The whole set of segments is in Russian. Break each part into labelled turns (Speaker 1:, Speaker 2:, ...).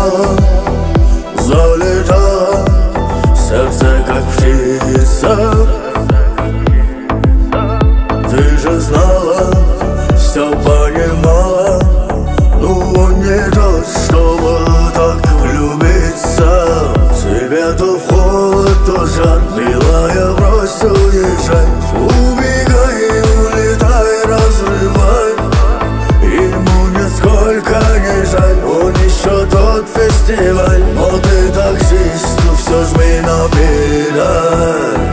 Speaker 1: залетал, сердце как птица. Ты же знала, все понимала, ну он не тот, чтобы так влюбиться. Тебя то в холод, то жар, милая, брось, уезжай. Убегай, улетай, разрывай. Ему нисколько не жаль, он еще тот фестиваль. Но ты таксисту все жми на педаль.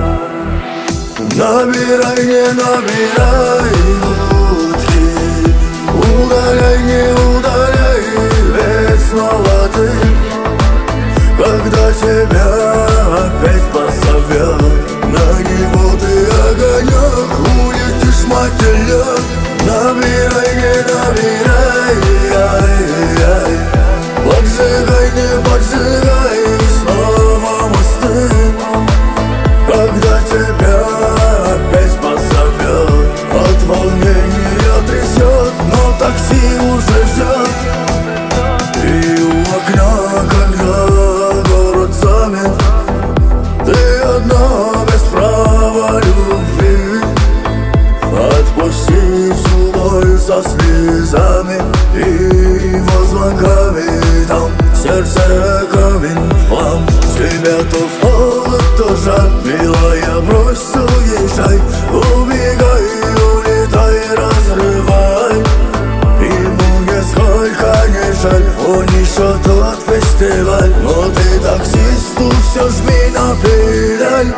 Speaker 1: Набирай, не набирай утки, удаляй, не удаляй, ведь снова ты. Когда тебя опять позовет, на него ты огонек, улетишь мотылек. Набирай, не набирай, ай-яй, поджигай, не поджигай, снова мосты. Когда тебя опять позовет, от волнения трясет, но такси уже ждет. И у окна, когда город замер, ты одна без права любви. Отпусти всю боль со слезами и его звонками. Там в сердце камень флам. Тебя то в холод, то жар, милая, брось, уезжай. Убегай, улетай, разрывай. Ему нисколько не жаль, он еще тот фестиваль. Но ты таксисту все жми на педаль.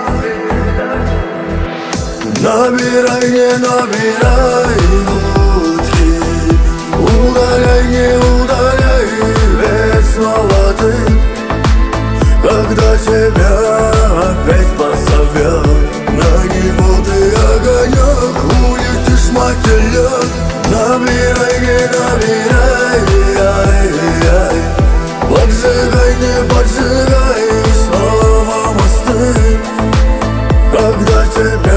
Speaker 1: Набирай, не набирай утки, удаляй, не удаляй, ведь снова ты. Когда тебя опять позовет, на него ты огонек, улетишь мотылек. Набирай, не набирай, ай-яй, поджигай, не поджигай, снова мосты. Когда тебя